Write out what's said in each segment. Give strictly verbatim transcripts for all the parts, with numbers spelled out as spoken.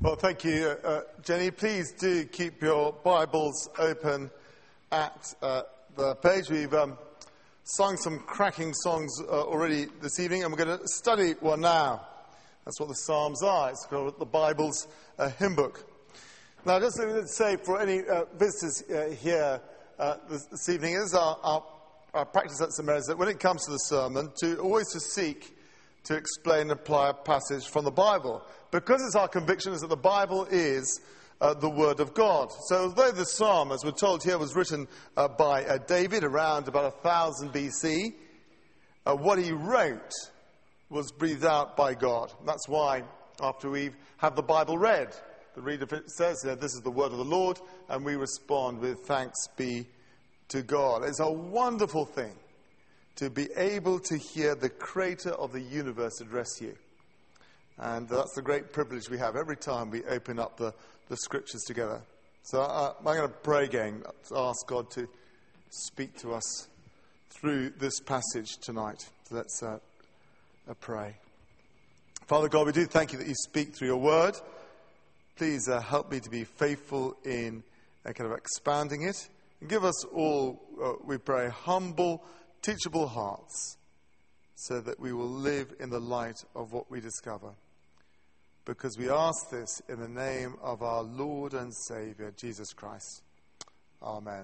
Well, thank you, uh, Jenny. Please do keep your Bibles open at uh, the page. We've um, sung some cracking songs uh, already this evening, and we're going to study one now. That's what the Psalms are. It's called the Bible's uh, hymn book. Now, just to say for any uh, visitors uh, here uh, this, this evening, it is our, our, our practice at Saint Mary's that when it comes to the sermon, to always to seek to explain and apply a passage from the Bible. Because it's our conviction is that the Bible is uh, the Word of God. So although the psalm, as we're told here, was written uh, by uh, David around about one thousand B C, uh, what he wrote was breathed out by God. That's why after we have the Bible read, the reader says, you know, this is the word of the Lord, and we respond with thanks be to God. It's a wonderful thing to be able to hear the creator of the universe address you. And that's the great privilege we have every time we open up the, the scriptures together. So uh, I'm going to pray again to ask God to speak to us through this passage tonight. So let's uh, uh, pray. Father God, we do thank you that you speak through your word. Please uh, help me to be faithful in uh, kind of expanding it. And give us all, uh, we pray, humble, teachable hearts, so that we will live in the light of what we discover. Because we ask this in the name of our Lord and Saviour, Jesus Christ. Amen.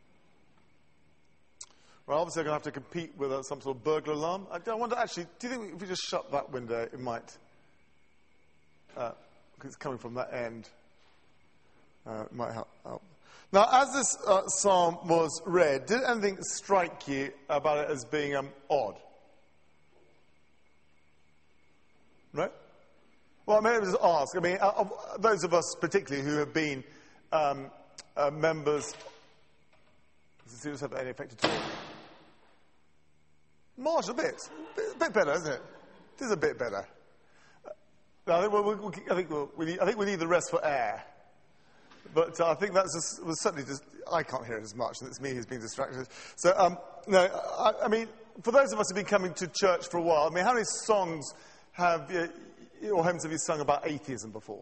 Well, obviously I'm going to have to compete with uh, some sort of burglar alarm. I, I wonder, actually, do you think if we just shut that window, it might, uh, because it's coming from that end, uh, it might help. help. Now, as this uh, psalm was read, did anything strike you about it as being um, odd? Right? Well, maybe just ask. I mean, uh, of those of us particularly who have been um, uh, members, does it have any effect at all? Marginal bit. A bit better, isn't it? It is a bit better. Uh, I think, we'll, we'll, I, think we'll, we need, I think we need the rest for air. But uh, I think that's just, was certainly just, I can't hear it as much, and it's me who's being distracted. So, um, no, I, I mean, for those of us who've been coming to church for a while, I mean, how many songs have, uh, or hymns have you sung about atheism before?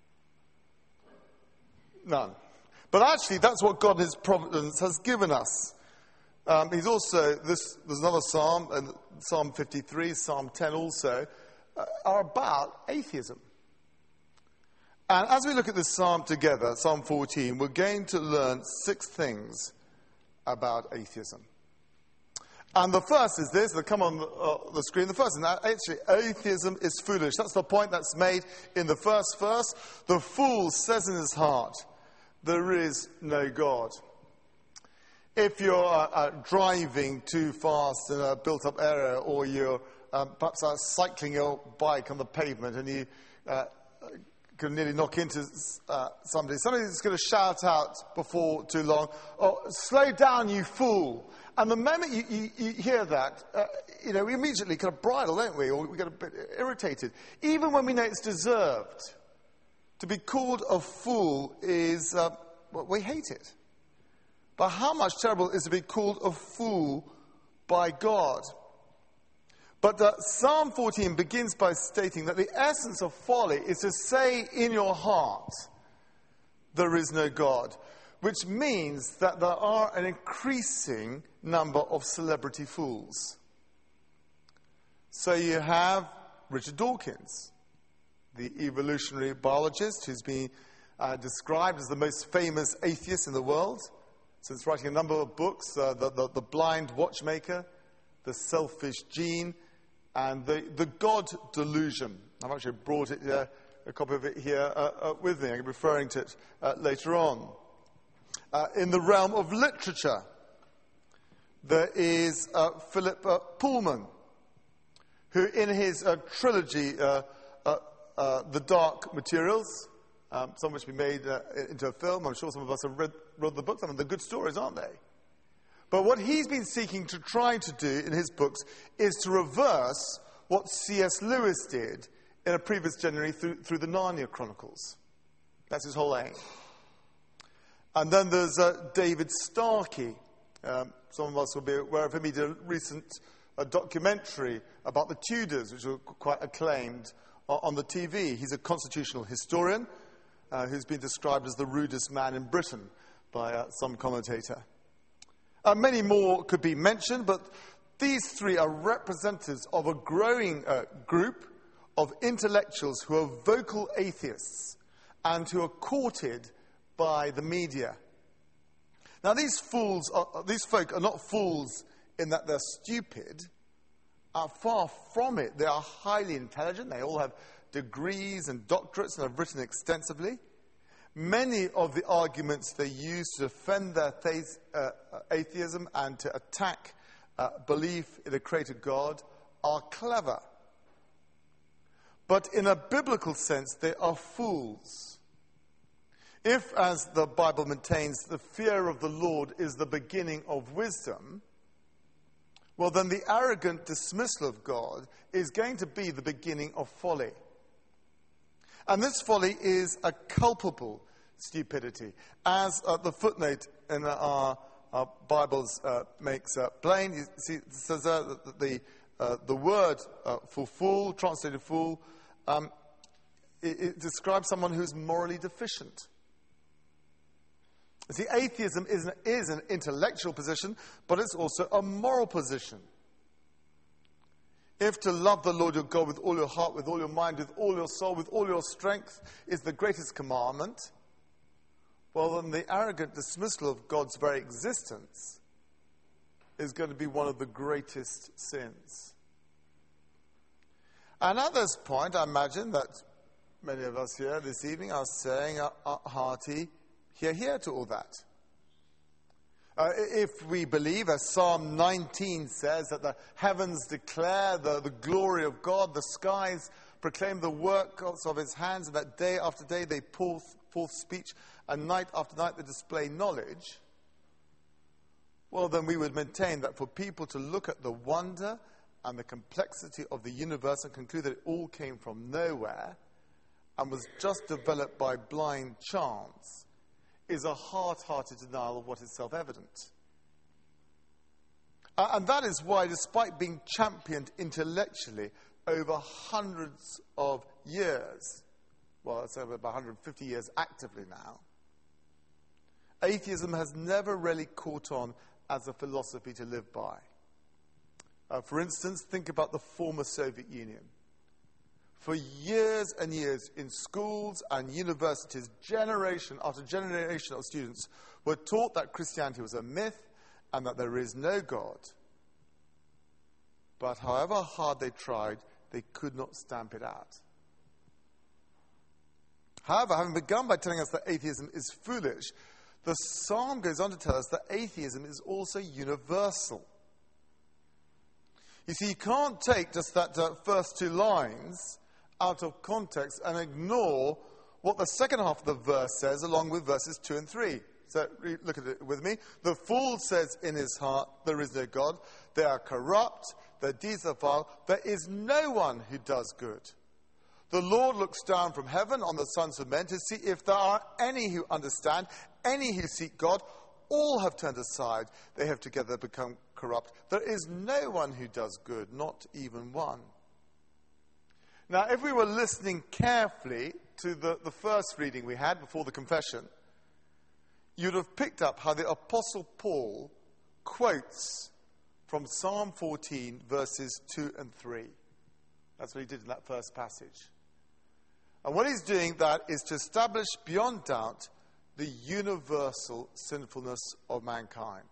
None. But actually, that's what God in his providence has given us. Um, he's also, this, there's another psalm, and Psalm fifty-three, Psalm ten also, uh, are about atheism. And as we look at this psalm together, Psalm fourteen, we're going to learn six things about atheism. And the first is this, they'll come on the, uh, the screen. The first is that actually atheism is foolish. That's the point that's made in the first verse. The fool says in his heart, there is no God. If you're uh, uh, driving too fast in a built-up area, or you're um, perhaps uh, cycling your bike on the pavement and you uh, can nearly knock into uh, somebody, somebody's going to shout out before too long, oh, slow down, you fool. And the moment you, you, you hear that, uh, you know, we immediately kind of bridle, don't we? Or we get a bit irritated. Even when we know it's deserved. To be called a fool is, uh, well, we hate it. But how much terrible is to be called a fool by God? But uh, Psalm fourteen begins by stating that the essence of folly is to say in your heart, there is no God. Which means that there are an increasing number of celebrity fools. So you have Richard Dawkins, the evolutionary biologist who's been uh, described as the most famous atheist in the world, since writing a number of books, uh, the, the, the Blind Watchmaker, The Selfish Gene, and the, the God Delusion. I've actually brought it here, a copy of it here uh, uh, with me. I'm referring to it uh, later on. Uh, in the realm of literature, there is uh, Philip uh, Pullman, who in his uh, trilogy, uh, uh, uh, The Dark Materials, um, some of which have been made uh, into a film. I'm sure some of us have read, read the books. I mean, they're good stories, aren't they? But what he's been seeking to try to do in his books is to reverse what C S Lewis did in a previous generation through, through the Narnia Chronicles. That's his whole aim. And then there's uh, David Starkey. Um, some of us will be aware of him. He did a recent uh, documentary about the Tudors, which were quite acclaimed on the T V. He's a constitutional historian uh, who's been described as the rudest man in Britain by uh, some commentator. Uh, many more could be mentioned, but these three are representatives of a growing uh, group of intellectuals who are vocal atheists and who are courted by the media. Now, these fools, are, these folk are not fools in that they're stupid. Are far from it. They are highly intelligent. They all have degrees and doctorates and have written extensively. Many of the arguments they use to defend their faith, uh, atheism and to attack uh, belief in a created God are clever. But in a biblical sense, they are fools. If, as the Bible maintains, the fear of the Lord is the beginning of wisdom, well, then the arrogant dismissal of God is going to be the beginning of folly. And this folly is a culpable stupidity. As uh, the footnote in our, our Bibles uh, makes uh, plain, you see, it says uh, that the, uh, the word uh, for fool, translated fool, um, it, it describes someone who's morally deficient. See, atheism is an, is an intellectual position, but it's also a moral position. If to love the Lord your God with all your heart, with all your mind, with all your soul, with all your strength is the greatest commandment, well, then the arrogant dismissal of God's very existence is going to be one of the greatest sins. And at this point, I imagine that many of us here this evening are saying a, a hearty Hear, hear to all that. Uh, if we believe, as Psalm nineteen says, that the heavens declare the, the glory of God, the skies proclaim the works of his hands, and that day after day they pour forth speech, and night after night they display knowledge, well, then we would maintain that for people to look at the wonder and the complexity of the universe and conclude that it all came from nowhere and was just developed by blind chance is a hard-hearted denial of what is self-evident. Uh, and that is why, despite being championed intellectually over hundreds of years, well, it's over about one hundred fifty years actively now, atheism has never really caught on as a philosophy to live by. Uh, for instance, think about the former Soviet Union. For years and years in schools and universities, generation after generation of students were taught that Christianity was a myth and that there is no God. But however hard they tried, they could not stamp it out. However, having begun by telling us that atheism is foolish, the psalm goes on to tell us that atheism is also universal. You see, you can't take just that uh, first two lines out of context and ignore what the second half of the verse says along with verses two and three. So look at it with me. The fool says in his heart, there is no God. They are corrupt. Their deeds are vile. There is no one who does good. The Lord looks down from heaven on the sons of men to see if there are any who understand, any who seek God. All have turned aside. They have together become corrupt. There is no one who does good, not even one. Now, if we were listening carefully to the, the first reading we had before the confession, you'd have picked up how the Apostle Paul quotes from Psalm fourteen, verses two and three. That's what he did in that first passage. And what he's doing that is to establish beyond doubt the universal sinfulness of mankind.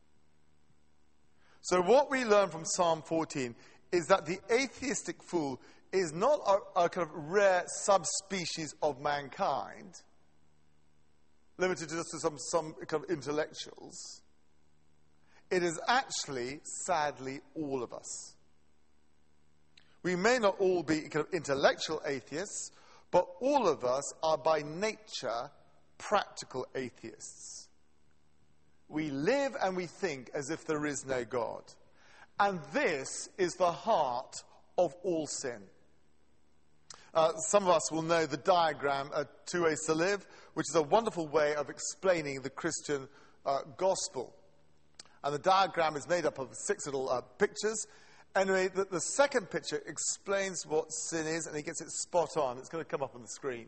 So what we learn from Psalm fourteen is that the atheistic fool is not a, a kind of rare subspecies of mankind, limited to just to some, some kind of intellectuals. It is actually, sadly, all of us. We may not all be kind of intellectual atheists, but all of us are by nature practical atheists. We live and we think as if there is no God. And this is the heart of all sin. Uh, some of us will know the diagram, uh, Two Ways to Live, which is a wonderful way of explaining the Christian uh, gospel. And the diagram is made up of six little uh, pictures, Anyway, the, the second picture explains what sin is, and he gets it spot on. It's going to come up on the screen.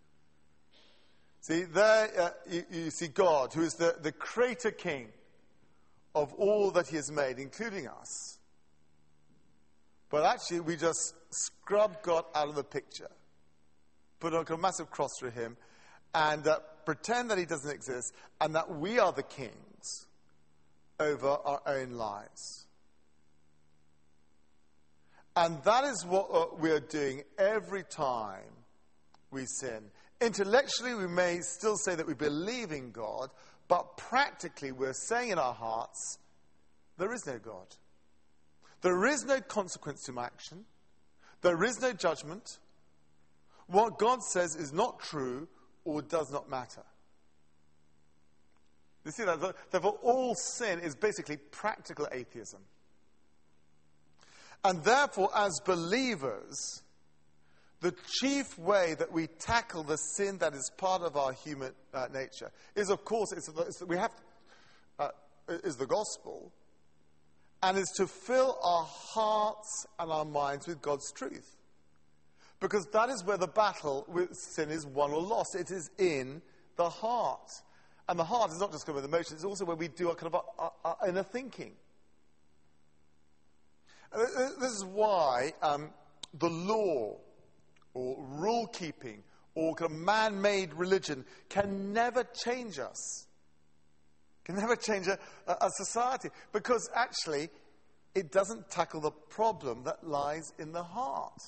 See, there uh, you, you see God, who is the, the creator king of all that he has made, including us. But actually, we just scrub God out of the picture, put a massive cross through him, and uh, pretend that he doesn't exist, and that we are the kings over our own lives. And that is what uh, we are doing every time we sin. Intellectually, we may still say that we believe in God, but practically we're saying in our hearts, there is no God. There is no consequence to my action. There is no judgment. What God says is not true or does not matter. You see that? Therefore, all sin is basically practical atheism. And therefore, as believers, the chief way that we tackle the sin that is part of our human uh, nature is, of course, it's, it's, we have uh, is the gospel, and is to fill our hearts and our minds with God's truth, because that is where the battle with sin is won or lost. It is in the heart, and the heart is not just kind of emotions; it's also where we do our kind of our, our inner thinking. This is why um, the law or rule-keeping or kind of man-made religion can never change us, can never change a, a society, because actually it doesn't tackle the problem that lies in the heart,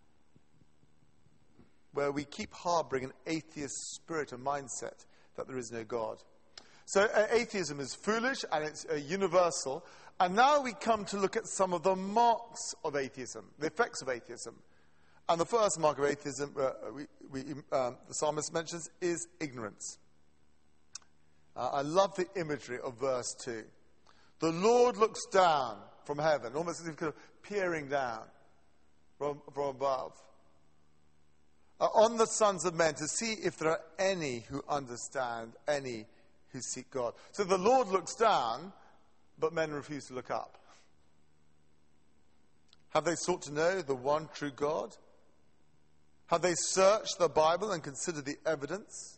where we keep harboring an atheist spirit and mindset that there is no God. So uh, atheism is foolish and it's uh, universal. And now we come to look at some of the marks of atheism, the effects of atheism. And the first mark of atheism, uh, we, we, um, the psalmist mentions, is ignorance. Uh, I love the imagery of verse two. The Lord looks down from heaven, almost as if kind of peering down from, from above, uh, on the sons of men to see if there are any who understand, any who seek God. So the Lord looks down, but men refuse to look up. Have they sought to know the one true God? Have they searched the Bible and considered the evidence?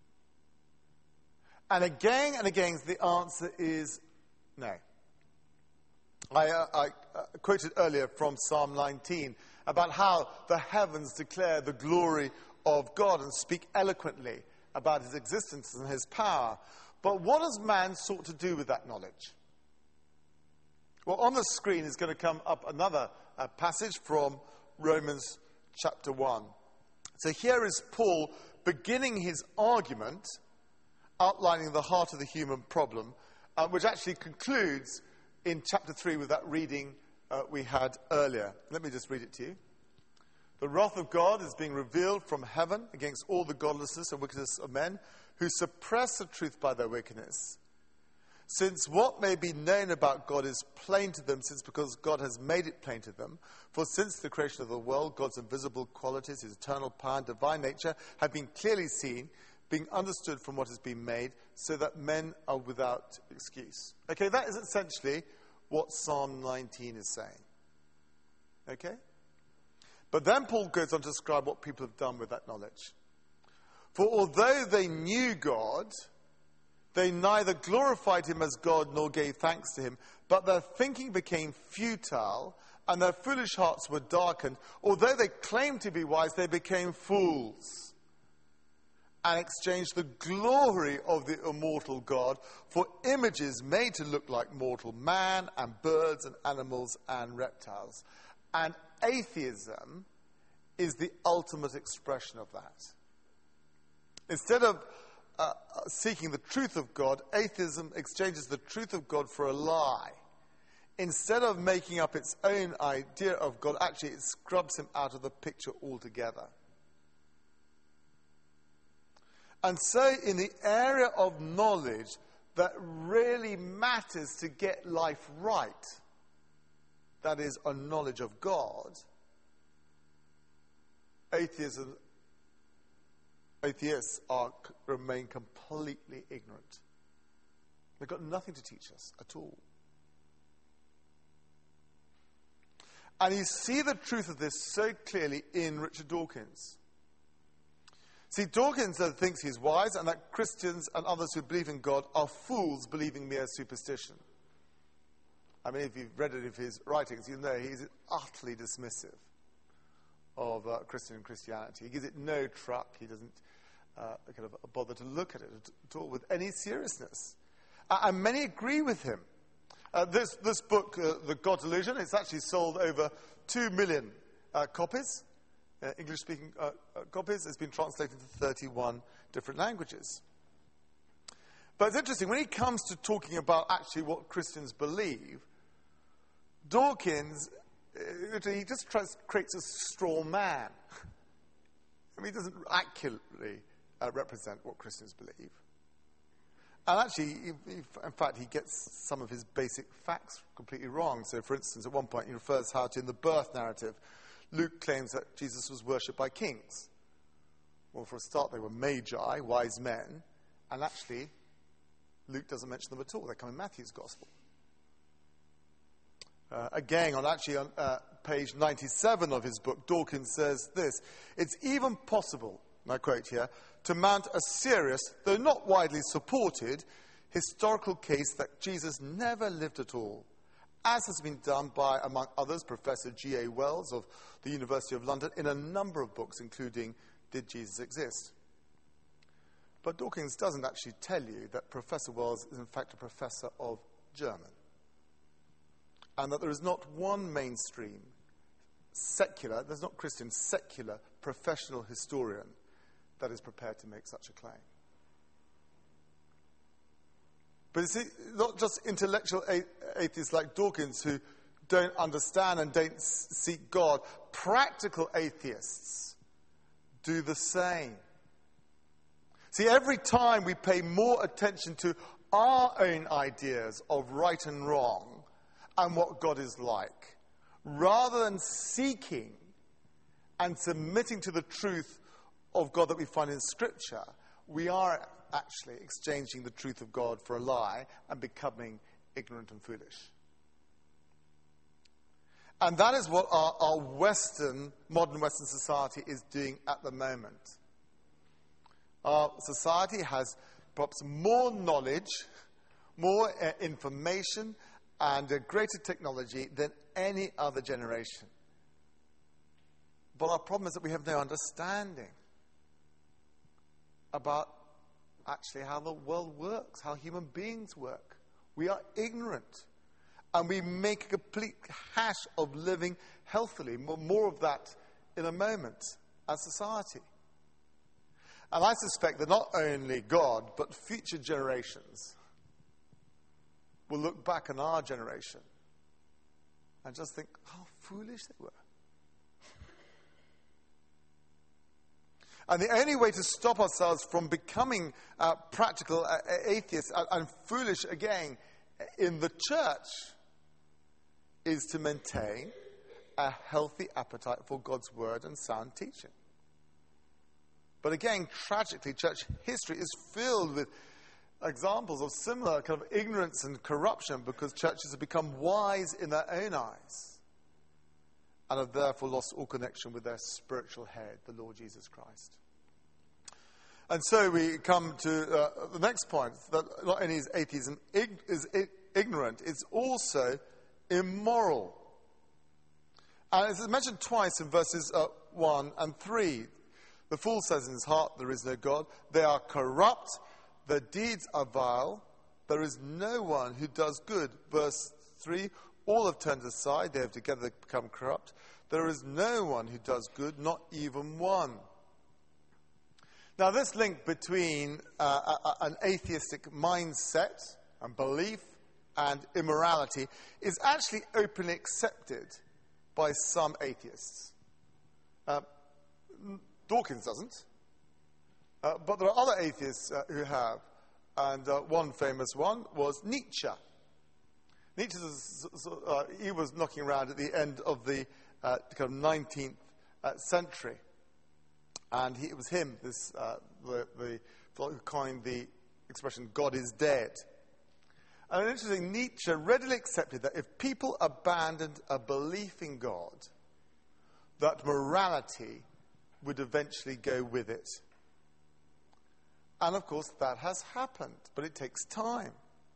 And again and again, the answer is no. I, uh, I uh, quoted earlier from Psalm nineteen about how the heavens declare the glory of God and speak eloquently about his existence and his power. But what has man sought to do with that knowledge? Well, on the screen is going to come up another uh, passage from Romans chapter one. So here is Paul beginning his argument, outlining the heart of the human problem, uh, which actually concludes in chapter three with that reading uh, we had earlier. Let me just read it to you. The wrath of God is being revealed from heaven against all the godlessness and wickedness of men who suppress the truth by their wickedness. Since what may be known about God is plain to them, since because God has made it plain to them. For since the creation of the world, God's invisible qualities, his eternal power and divine nature have been clearly seen, being understood from what has been made, so that men are without excuse. Okay, that is essentially what Psalm nineteen is saying. Okay? But then Paul goes on to describe what people have done with that knowledge. For although they knew God, they neither glorified him as God nor gave thanks to him, but their thinking became futile, and their foolish hearts were darkened. Although they claimed to be wise, they became fools, and exchanged the glory of the immortal God for images made to look like mortal man, and birds, and animals, and reptiles. And atheism is the ultimate expression of that. Instead of Uh, seeking the truth of God, atheism exchanges the truth of God for a lie. Instead of making up its own idea of God, actually it scrubs him out of the picture altogether. And so in the area of knowledge that really matters to get life right, that is, a knowledge of God, atheism Atheists are, remain completely ignorant. They've got nothing to teach us at all. And you see the truth of this so clearly in Richard Dawkins. See, Dawkins uh, thinks he's wise and that Christians and others who believe in God are fools believing mere superstition. I mean, if you've read any of his writings, you know he's utterly dismissive of uh, Christian Christianity. He gives it no truck. He doesn't uh, kind of bother to look at it at all with any seriousness. Uh, and many agree with him. Uh, this, this book, uh, The God Delusion, it's actually sold over two million uh, copies, uh, English-speaking uh, uh, copies. It's been translated into thirty-one different languages. But it's interesting, when he comes to talking about actually what Christians believe, Dawkins, uh, he just tries, creates a straw man. I mean, he doesn't accurately uh, represent what Christians believe. And actually, he, he, in fact, he gets some of his basic facts completely wrong. So, for instance, at one point he refers how to, in the birth narrative, Luke claims that Jesus was worshipped by kings. Well, for a start, they were magi, wise men, and actually, Luke doesn't mention them at all. They come in Matthew's Gospel. Uh, again, on actually on uh, page ninety-seven of his book, Dawkins says this: "It's even possible," and I quote here, "to mount a serious, though not widely supported, historical case that Jesus never lived at all, as has been done by, among others, Professor G A Wells of the University of London in a number of books, including Did Jesus Exist?" But Dawkins doesn't actually tell you that Professor Wells is in fact a professor of German, and that there is not one mainstream secular, there's not Christian, secular professional historian that is prepared to make such a claim. But you see, not just intellectual a- atheists like Dawkins who don't understand and don't s- seek God, practical atheists do the same. See, every time we pay more attention to our own ideas of right and wrong and what God is like, rather than seeking and submitting to the truth of God that we find in Scripture, we are actually exchanging the truth of God for a lie and becoming ignorant and foolish. And that is what our, our Western, modern Western society is doing at the moment. Our society has perhaps more knowledge, more uh, information, and uh, greater technology than any other generation. But our problem is that we have no understanding about actually how the world works, how human beings work. We are ignorant. And we make a complete hash of living healthily. More of that in a moment as society. And I suspect that not only God, but future generations will look back on our generation and just think how foolish they were. And the only way to stop ourselves from becoming uh, practical uh, atheists and, and foolish again in the church is to maintain a healthy appetite for God's word and sound teaching. But again, tragically, church history is filled with examples of similar kind of ignorance and corruption because churches have become wise in their own eyes and have therefore lost all connection with their spiritual head, the Lord Jesus Christ. And so we come to uh, the next point, that not only is atheism ig- is I- ignorant, it's also immoral. And it's mentioned twice in verses uh, one and three. The fool says in his heart, there is no God. They are corrupt. Their deeds are vile. There is no one who does good. Verse three, all have turned aside. They have together become corrupt. There is no one who does good, not even one. Now, this link between uh, a, an atheistic mindset and belief and immorality is actually openly accepted by some atheists. Uh, Dawkins doesn't. Uh, but there are other atheists uh, who have. And uh, one famous one was Nietzsche. Nietzsche, uh, he was knocking around at the end of the uh, kind of nineteenth uh, century. And he, it was him, this uh, the, the who coined the expression, God is dead. And interesting, Nietzsche readily accepted that if people abandoned a belief in God, that morality would eventually go with it. And of course, that has happened, but it takes time.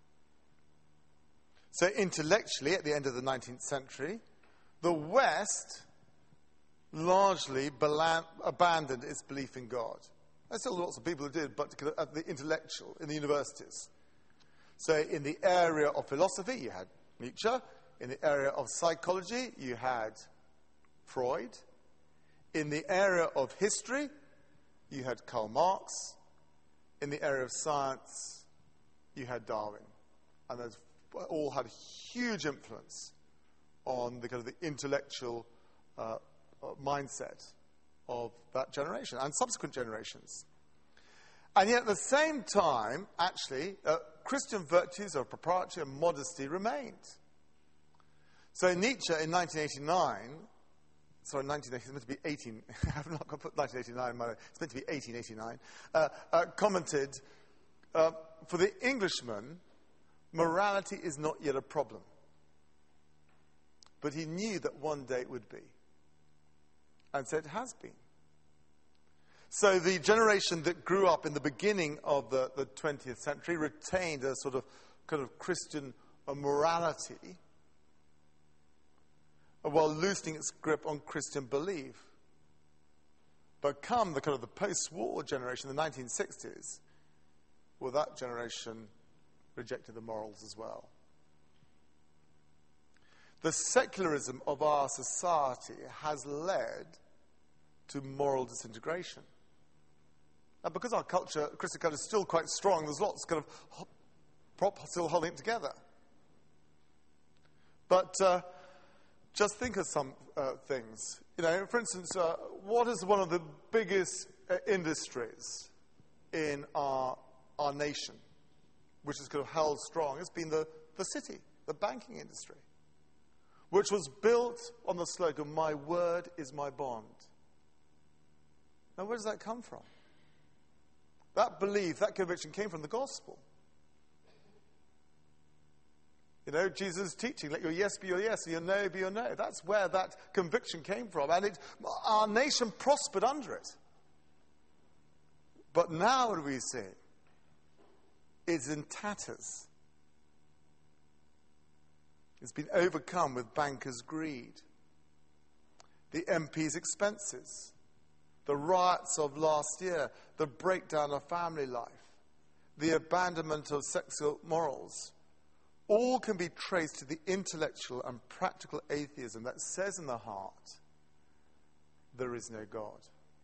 So intellectually, at the end of the nineteenth century, the West largely belan- abandoned its belief in God. There's still lots of people who did, but at the intellectual, in the universities. So in the area of philosophy, you had Nietzsche. In the area of psychology, you had Freud. In the area of history, you had Karl Marx. In the area of science, you had Darwin. And those all had huge influence on the kind of the intellectual uh, uh, mindset of that generation and subsequent generations. And yet at the same time, actually, uh, Christian virtues of propriety and modesty remained. So Nietzsche in nineteen eighty-nine, sorry, nineteen eighty, it's meant to be eighteen, I've not got to put nineteen eighty-nine in my, it's meant to be eighteen eighty-nine, uh, uh, commented, uh, for the Englishman, morality is not yet a problem. But he knew that one day it would be. And so it has been. So the generation that grew up in the beginning of the, the twentieth century retained a sort of kind of Christian uh, morality while loosening its grip on Christian belief. But come the kind of the post-war generation, the nineteen sixties, well, that generation rejected the morals as well. The secularism of our society has led to moral disintegration. And because our culture, Christian culture, is still quite strong, there's lots kind of prop still holding it together. But uh, just think of some uh, things. You know, for instance, uh, what is one of the biggest uh, industries in our our nation, which has kind of held strong? It's been the, the city, the banking industry, which was built on the slogan, "My word is my bond." Now, where does that come from? That belief, that conviction came from the gospel. You know, Jesus' teaching, let your yes be your yes and your no be your no. That's where that conviction came from. And it, our nation prospered under it. But now what do we see? It's in tatters. It's been overcome with bankers' greed, the M P's expenses, the riots of last year, the breakdown of family life, the abandonment of sexual morals, all can be traced to the intellectual and practical atheism that says in the heart, there is no God.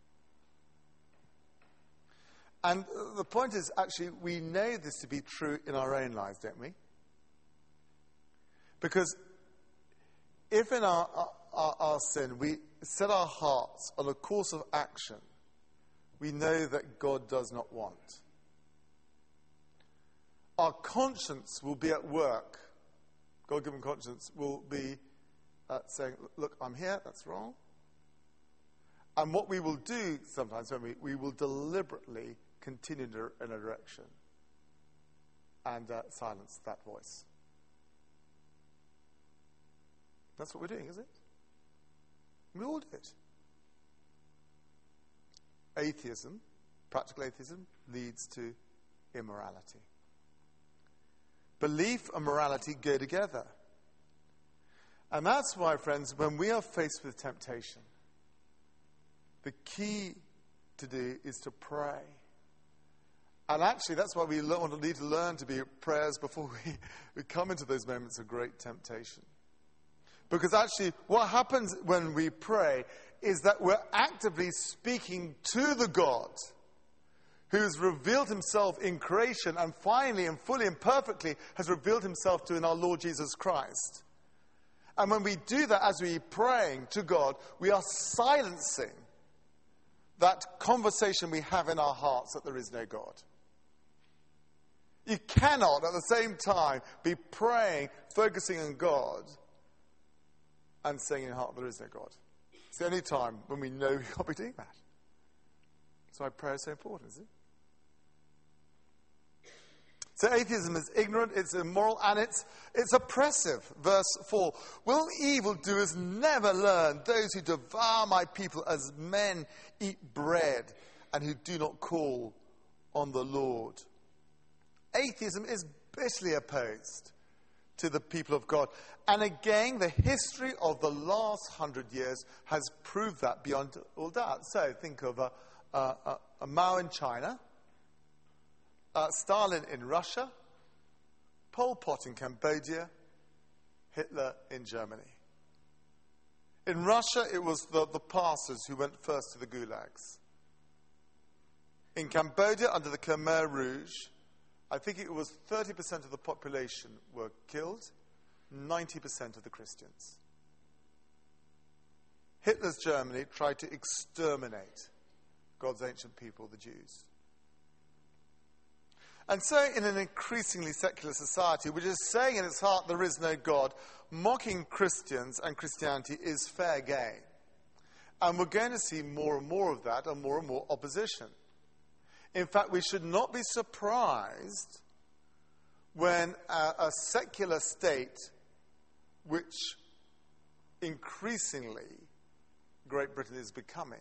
And the point is, actually, we know this to be true in our own lives, don't we? Because if in our, our, our sin we set our hearts on a course of action we know that God does not want, our conscience will be at work. God-given conscience will be uh, saying, look, I'm here, that's wrong. And what we will do sometimes, when we, we will deliberately continue in a direction and uh, silence that voice. That's what we're doing, is it? We all do it. Atheism, practical atheism, leads to immorality. Belief and morality go together. And that's why, friends, when we are faced with temptation, the key to do is to pray. And actually, that's why we want to need to learn to be prayers before we, we come into those moments of great temptation. Because actually, what happens when we pray is that we're actively speaking to the God who's revealed himself in creation and finally and fully and perfectly has revealed himself to in our Lord Jesus Christ. And when we do that, as we're praying to God, we are silencing that conversation we have in our hearts that there is no God. You cannot at the same time be praying, focusing on God, and saying in your heart, there is no God. It's the only time when we know we can't be doing that. That's why prayer is so important, isn't it? So atheism is ignorant, it's immoral, and it's, it's oppressive. Verse four, will evildoers never learn? Those who devour my people as men eat bread and who do not call on the Lord. Atheism is bitterly opposed to the people of God. And again, the history of the last hundred years has proved that beyond all doubt. So think of a, a, a, a Mao in China, uh, Stalin in Russia, Pol Pot in Cambodia, Hitler in Germany. In Russia, it was the, the pastors who went first to the gulags. In Cambodia, under the Khmer Rouge, I think it was thirty percent of the population were killed, ninety percent of the Christians. Hitler's Germany tried to exterminate God's ancient people, the Jews. And so in an increasingly secular society, which is saying in its heart there is no God, mocking Christians and Christianity is fair game. And we're going to see more and more of that and more and more opposition. In fact, we should not be surprised when a, a secular state, which increasingly Great Britain is becoming,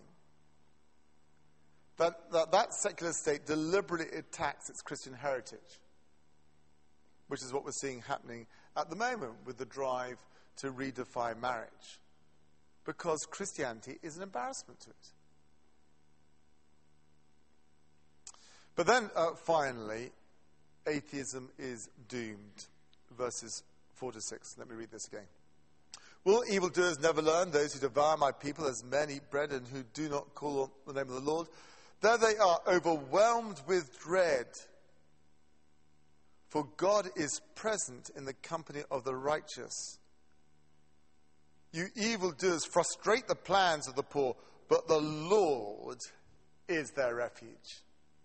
that, that that secular state deliberately attacks its Christian heritage, which is what we're seeing happening at the moment with the drive to redefine marriage, because Christianity is an embarrassment to it. But then, uh, finally, atheism is doomed. Verses four to six. Let me read this again. Will evildoers never learn? Those who devour my people as men eat bread and who do not call on the name of the Lord? There they are, overwhelmed with dread. For God is present in the company of the righteous. You evildoers frustrate the plans of the poor, but the Lord is their refuge.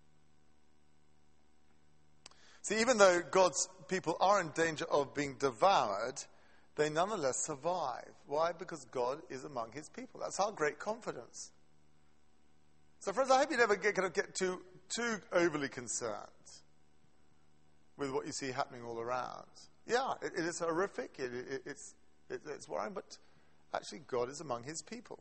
See, even though God's people are in danger of being devoured, they nonetheless survive. Why? Because God is among his people. That's our great confidence. So, friends, I hope you never get, kind of get too, too overly concerned with what you see happening all around. Yeah, it, it is horrific. It, it, it's, it, it's worrying, but actually God is among his people.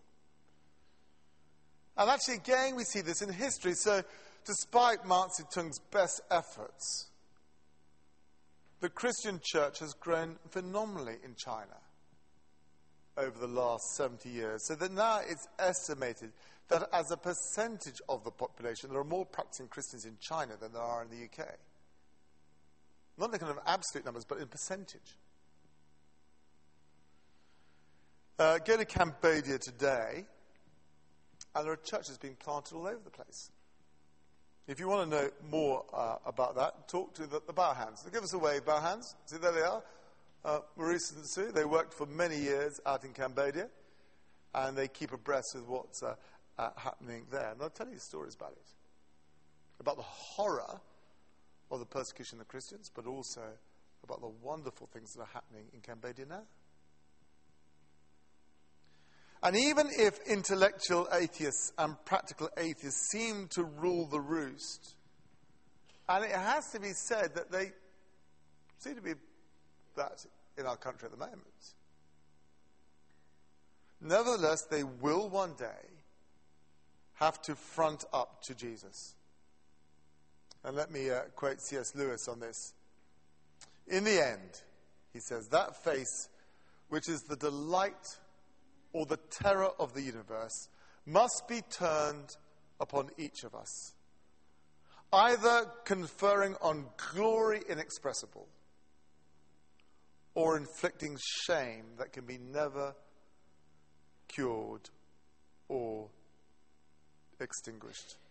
And actually, again, we see this in history. So, despite Mao Zedong's best efforts, the Christian church has grown phenomenally in China over the last seventy years, so that now it's estimated that as a percentage of the population, there are more practicing Christians in China than there are in the U K. Not in kind of absolute numbers, but in percentage. Uh, go to Cambodia today, and there are churches being planted all over the place. If you want to know more uh, about that, talk to the, the bow hands. Give us a wave, bow hands. See, there they are. Uh, Maurice and Sue, they worked for many years out in Cambodia, and they keep abreast with what's uh, uh, happening there. And they'll tell you stories about it, about the horror of the persecution of the Christians, but also about the wonderful things that are happening in Cambodia now. And even if intellectual atheists and practical atheists seem to rule the roost, and it has to be said that they seem to be that in our country at the moment, nevertheless, they will one day have to front up to Jesus. And let me uh, quote C S Lewis on this. In the end, he says, that face, which is the delight or the terror of the universe, must be turned upon each of us, either conferring on glory inexpressible or inflicting shame that can be never cured or extinguished.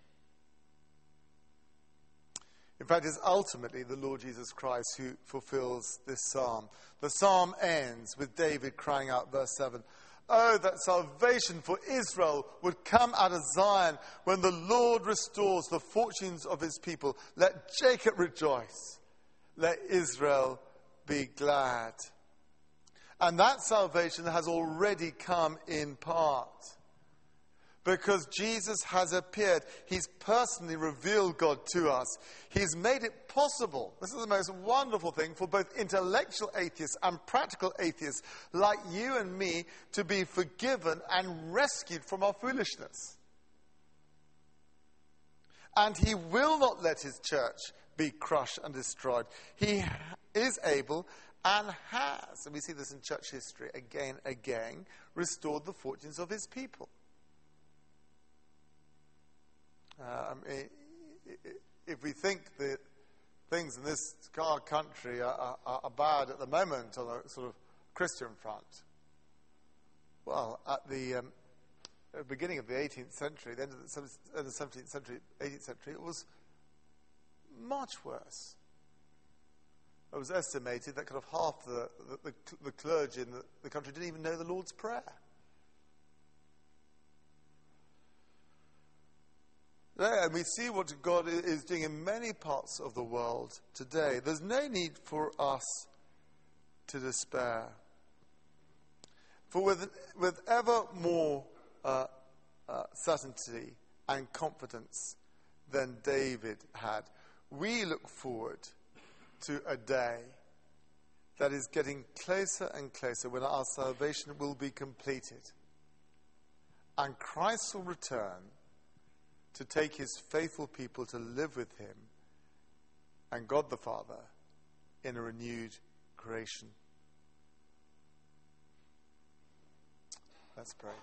In fact, it's ultimately the Lord Jesus Christ who fulfills this psalm. The psalm ends with David crying out, verse seven, "Oh, that salvation for Israel would come out of Zion when the Lord restores the fortunes of his people. Let Jacob rejoice. Let Israel be glad." And that salvation has already come in part. Because Jesus has appeared. He's personally revealed God to us. He's made it possible. This is the most wonderful thing for both intellectual atheists and practical atheists like you and me to be forgiven and rescued from our foolishness. And he will not let his church be crushed and destroyed. He is able and has, and we see this in church history again and again, restored the fortunes of his people. Uh, I mean, if we think that things in this our country are, are, are bad at the moment on a sort of Christian front, well, at the um, beginning of the eighteenth century, the end of the, end of the seventeenth century, eighteenth century, it was much worse. It was estimated that kind of half the, the, the, the clergy in the, the country didn't even know the Lord's Prayer. And we see what God is doing in many parts of the world today. There's no need for us to despair. For with, with ever more uh, uh, certainty and confidence than David had, we look forward to a day that is getting closer and closer when our salvation will be completed. And Christ will return to take his faithful people to live with him and God the Father in a renewed creation. Let's pray.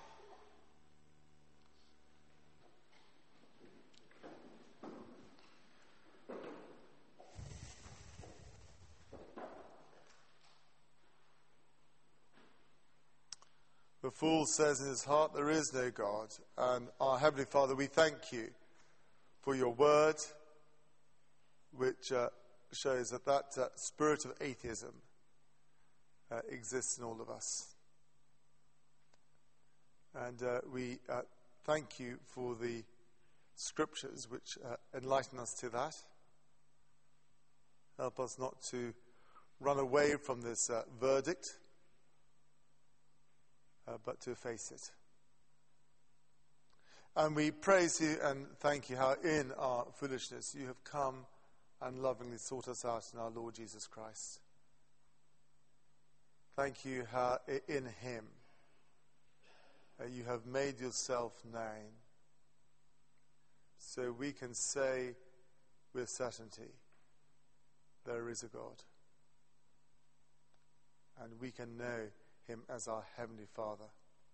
The fool says in his heart, there is no God. And our Heavenly Father, we thank you for your word, which uh, shows that that uh, spirit of atheism uh, exists in all of us. And uh, we uh, thank you for the scriptures which uh, enlighten us to that. Help us not to run away from this uh, verdict, Uh, but to face it. And we praise you and thank you how in our foolishness you have come and lovingly sought us out in our Lord Jesus Christ. Thank you how in him uh, you have made yourself known, so we can say with certainty, there is a God. And we can know him as our Heavenly Father.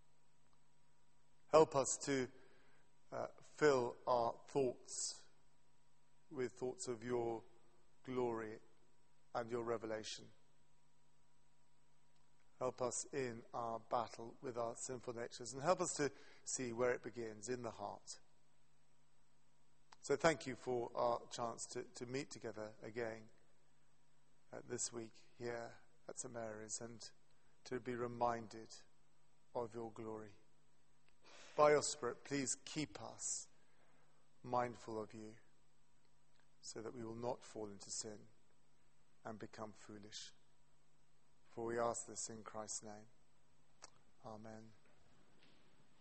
Help us to uh, fill our thoughts with thoughts of your glory and your revelation. Help us in our battle with our sinful natures, and help us to see where it begins, in the heart. So thank you for our chance to, to meet together again uh, this week here at Saint Mary's, and to be reminded of your glory. By your Spirit, please keep us mindful of you, so that we will not fall into sin and become foolish. For we ask this in Christ's name. Amen.